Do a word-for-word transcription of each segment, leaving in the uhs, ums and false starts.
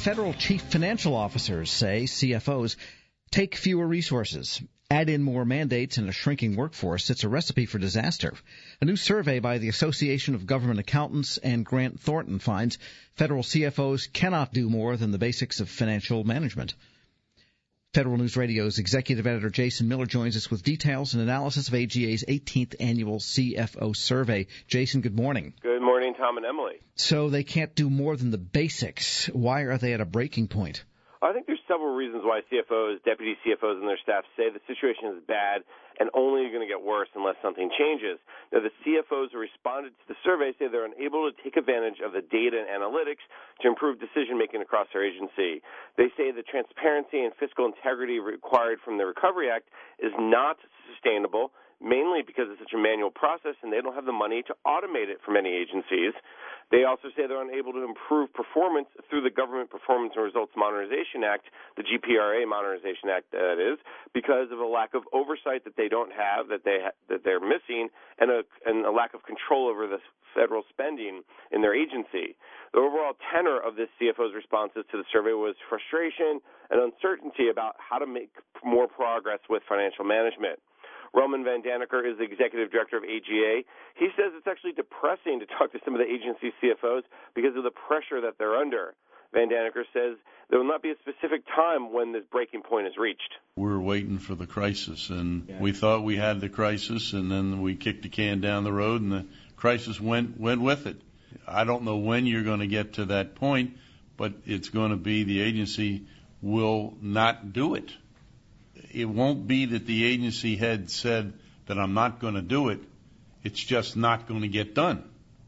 federal chief financial officers say C F Os take fewer resources. Add in more mandates and a shrinking workforce, it's a recipe for disaster. A new survey by the Association of Government Accountants and Grant Thornton finds federal C F Os cannot do more than the basics of financial management. Federal News Radio's executive editor Jason Miller joins us with details and analysis of A G A's eighteenth annual C F O survey. Jason, good morning. Good morning, Tom and Emily. So they can't do more than the basics. Why are they at a breaking point? I think there's several reasons why C F Os, deputy C F Os, and their staff say the situation is bad and only going to get worse unless something changes. Now, the C F Os who responded to the survey say they're unable to take advantage of the data and analytics to improve decision-making across their agency. They say the transparency and fiscal integrity required from the Recovery Act is not sustainable, mainly because it's such a manual process and they don't have the money to automate it for many agencies. They also say they're unable to improve performance through the Government Performance and Results Modernization Act, the G P R A Modernization Act, that is, because of a lack of oversight that they don't have, that they ha- that they're missing, and a, and a lack of control over the federal spending in their agency. The overall tenor of this C F O's responses to the survey was frustration and uncertainty about how to make more progress with financial management. Roman Van Daniker is the executive director of A G A. He says it's actually depressing to talk to some of the agency C F Os because of the pressure that they're under. Van Daniker says there will not be a specific time when this breaking point is reached. We're waiting for the crisis, and yeah. we thought we had the crisis, and then we kicked the can down the road, and the crisis went went with it. I don't know when you're going to get to that point, but it's going to be the agency will not do it. It won't be that the agency head said that I'm not going to do it. It's just not going to get done.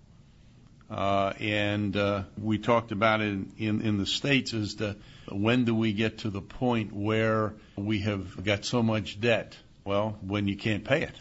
Uh, and uh, we talked about it in, in, in the States as to when do we get to the point where we have got so much debt? Well, when you can't pay it.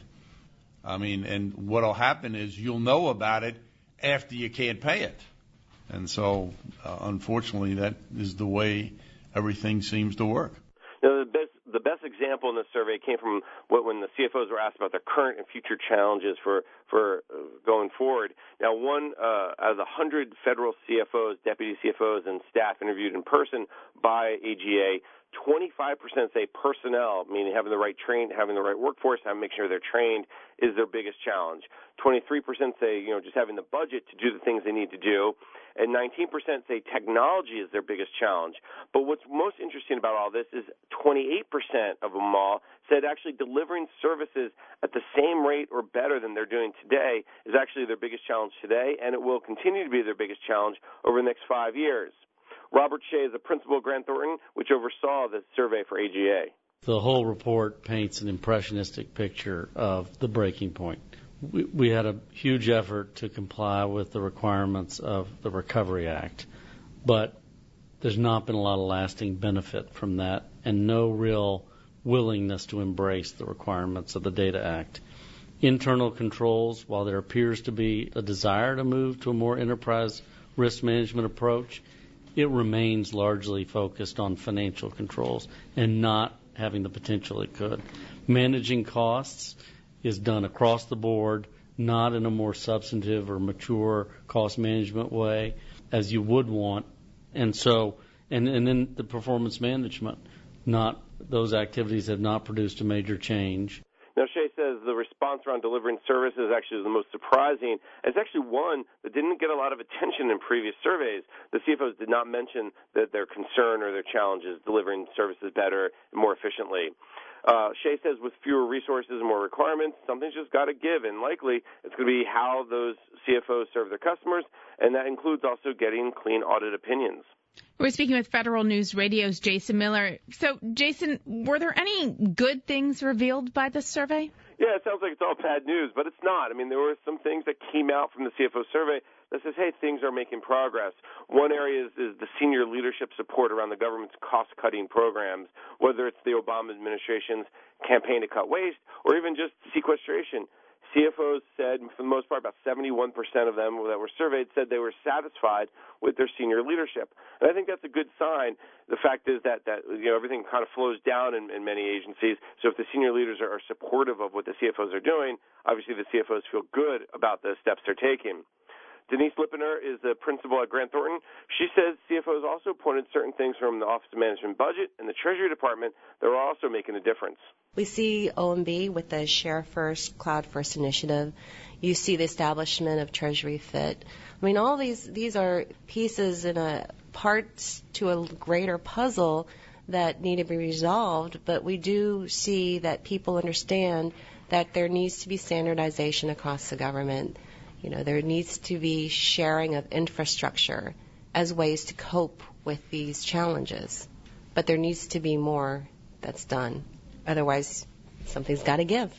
I mean, and what will happen is you'll know about it after you can't pay it. And so, uh, unfortunately, that is the way everything seems to work. Now, the best, the best example in this survey came from what, when the C F Os were asked about their current and future challenges for, for uh, going forward. Now, one uh, out of the one hundred federal C F Os, deputy C F Os, and staff interviewed in person by A G A, twenty-five percent say personnel, meaning having the right train, having the right workforce, having make sure they're trained, is their biggest challenge. twenty-three percent say, you know, just having the budget to do the things they need to do. And nineteen percent say technology is their biggest challenge. But what's most interesting about all this is twenty-eight percent of them all said actually delivering services at the same rate or better than they're doing today is actually their biggest challenge today, and it will continue to be their biggest challenge over the next five years. Robert Shea is the principal at Grant Thornton, which oversaw the survey for A G A. The whole report paints an impressionistic picture of the breaking point. We, we had a huge effort to comply with the requirements of the Recovery Act, but there's not been a lot of lasting benefit from that and no real willingness to embrace the requirements of the Data Act. Internal controls, while there appears to be a desire to move to a more enterprise risk management approach, it remains largely focused on financial controls and not having the potential it could. Managing costs is done across the board, not in a more substantive or mature cost management way as you would want. And so, and, and then the performance management, not those activities have not produced a major change. Now, Shea says the response around delivering services actually is the most surprising. It's actually one that didn't get a lot of attention in previous surveys. The C F Os did not mention that their concern or their challenge is delivering services better and more efficiently. Uh, Shea says with fewer resources and more requirements, something's just got to give, and likely it's going to be how those C F Os serve their customers, and that includes also getting clean audit opinions. We're speaking with Federal News Radio's Jason Miller. So, Jason, were there any good things revealed by this survey? Yeah, it sounds like it's all bad news, but it's not. I mean, there were some things that came out from the C F O survey that says, hey, things are making progress. One area is, is the senior leadership support around the government's cost-cutting programs, whether it's the Obama administration's campaign to cut waste or even just sequestration. C F Os said, for the most part, about seventy-one percent of them that were surveyed said they were satisfied with their senior leadership. And I think that's a good sign. The fact is that, that you know, everything kind of flows down in, in many agencies. So if the senior leaders are, are supportive of what the C F Os are doing, obviously the C F Os feel good about the steps they're taking. Denise Lippener is the principal at Grant Thornton. She says C F Os also pointed certain things from the Office of Management Budget and the Treasury Department that were also making a difference. We see O M B with the Share First, Cloud First initiative. You see the establishment of Treasury Fit. I mean, all these these are pieces in a parts to a greater puzzle that need to be resolved, but we do see that people understand that there needs to be standardization across the government. You know, there needs to be sharing of infrastructure as ways to cope with these challenges. But there needs to be more that's done. Otherwise, something's got to give.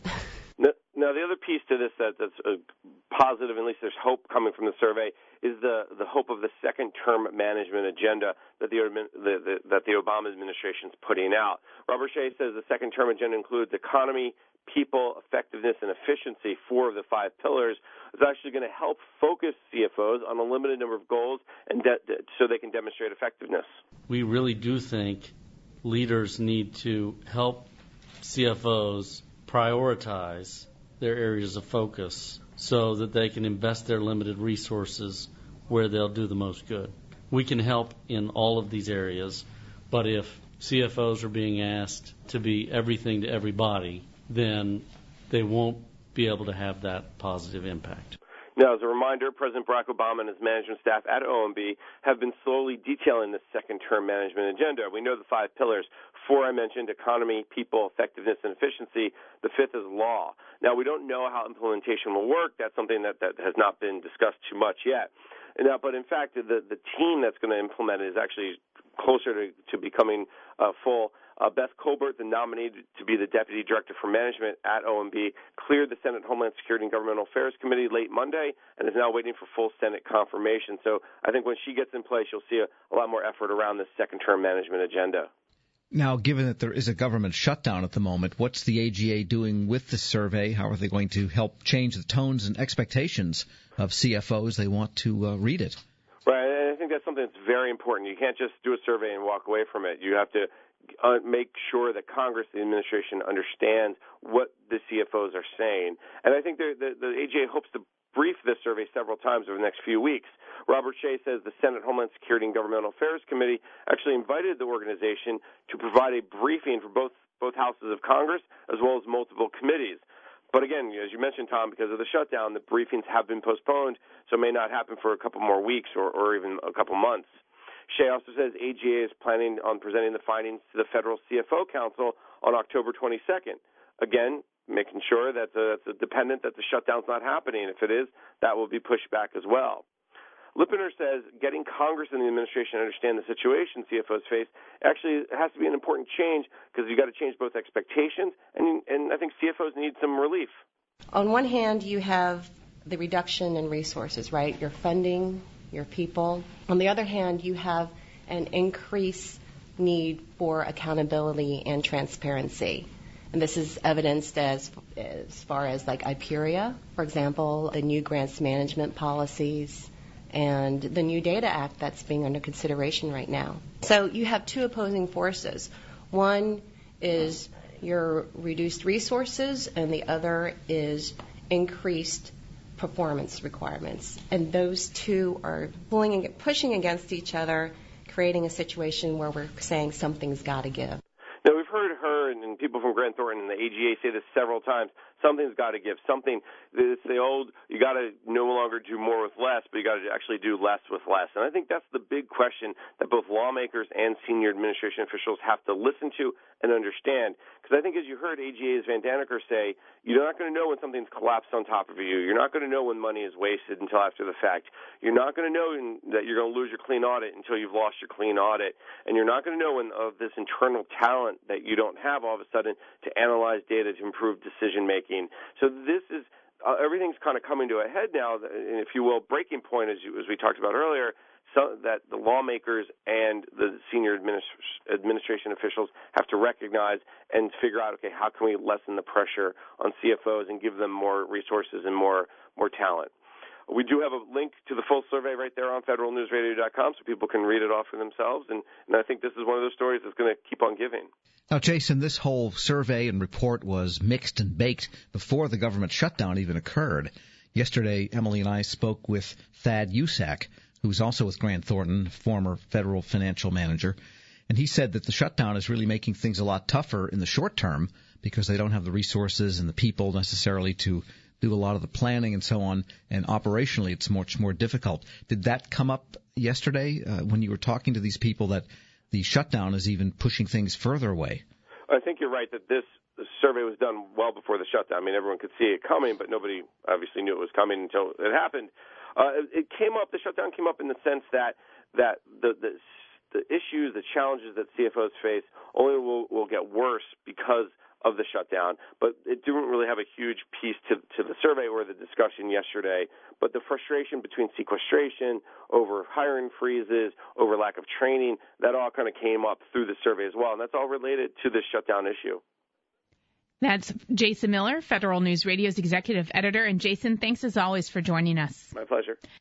Now, the other piece to this that, that's a positive, at least there's hope coming from the survey, is the, the hope of the second-term management agenda that the, the, the that the Obama administration is putting out. Robert Shea says the second-term agenda includes economy, people, effectiveness, and efficiency, four of the five pillars. It's actually going to help focus C F Os on a limited number of goals and de- de- so they can demonstrate effectiveness. We really do think leaders need to help C F Os prioritize their areas of focus so that they can invest their limited resources where they'll do the most good. We can help in all of these areas, but if C F Os are being asked to be everything to everybody, then they won't be able to have that positive impact. Now, as a reminder, President Barack Obama and his management staff at O M B have been slowly detailing this second-term management agenda. We know the five pillars. Four I mentioned: economy, people, effectiveness, and efficiency. The fifth is law. Now, we don't know how implementation will work. That's something that, that has not been discussed too much yet. Now, but in fact, the, the team that's going to implement it is actually closer to, to becoming uh, full. Uh, Beth Colbert, the nominee to be the Deputy Director for Management at O M B, cleared the Senate Homeland Security and Governmental Affairs Committee late Monday and is now waiting for full Senate confirmation. So I think when she gets in place, you'll see a, a lot more effort around this second-term management agenda. Now, given that there is a government shutdown at the moment, what's the A G A doing with the survey? How are they going to help change the tones and expectations of C F Os they want to uh, read it? Right, and I think that's something that's very important. You can't just do a survey and walk away from it. You have to uh, make sure that Congress, the administration, understands what the C F Os are saying. And I think the, the, the A G A hopes to brief this survey several times over the next few weeks. Robert Shea says the Senate Homeland Security and Governmental Affairs Committee actually invited the organization to provide a briefing for both both houses of Congress as well as multiple committees. But again, as you mentioned, Tom, because of the shutdown, the briefings have been postponed, so it may not happen for a couple more weeks or, or even a couple months. Shea also says A G A is planning on presenting the findings to the Federal C F O Council on October twenty-second. Again, making sure that uh, it's dependent that the shutdown's not happening. If it is, that will be pushed back as well. Lippener says getting Congress and the administration to understand the situation C F Os face actually has to be an important change because you've got to change both expectations, and, and I think C F Os need some relief. On one hand, you have the reduction in resources, right? Your funding, your people. On the other hand, you have an increased need for accountability and transparency. And this is evidenced as as far as like IPERIA, for example, the new grants management policies, and the new Data Act that's being under consideration right now. So you have two opposing forces. One is your reduced resources, and the other is increased performance requirements. And those two are pulling and pushing against each other, creating a situation where we're saying something's got to give. Now, we've heard her and, and people from Grant Thornton and the A G A say this several times. Something's got to give. Something, it's the old, you got to no longer do more with less, but you got to actually do less with less. And I think that's the big question that both lawmakers and senior administration officials have to listen to and understand. Because I think, as you heard A G A's Van Daneker say, you're not going to know when something's collapsed on top of you. You're not going to know when money is wasted until after the fact. You're not going to know that you're going to lose your clean audit until you've lost your clean audit. And you're not going to know when of this internal talent that you don't have all of a sudden to analyze data to improve decision making. So this is uh, everything's kind of coming to a head now, if you will, breaking point, as, you, as we talked about earlier, so that the lawmakers and the senior administ- administration officials have to recognize and figure out, okay, how can we lessen the pressure on C F Os and give them more resources and more more talent. We do have a link to the full survey right there on federal news radio dot com so people can read it off for themselves, and, and I think this is one of those stories that's going to keep on giving. Now, Jason, this whole survey and report was mixed and baked before the government shutdown even occurred. Yesterday, Emily and I spoke with Thad Usack, who's also with Grant Thornton, former federal financial manager, and he said that the shutdown is really making things a lot tougher in the short term because they don't have the resources and the people necessarily to do a lot of the planning and so on, and operationally it's much more difficult. Did that come up yesterday uh, when you were talking to these people, that the shutdown is even pushing things further away? I think you're right that this survey was done well before the shutdown. I mean, everyone could see it coming, but nobody obviously knew it was coming until it happened. Uh, it came up, the shutdown came up in the sense that that the, the the issues, the challenges that C F Os face only will, will get worse because of the shutdown, but it didn't really have a huge piece to, to the survey or the discussion yesterday. But the frustration between sequestration, over hiring freezes, over lack of training, that all kind of came up through the survey as well, and that's all related to this shutdown issue. That's Jason Miller, Federal News Radio's executive editor. And Jason, thanks as always for joining us. My pleasure.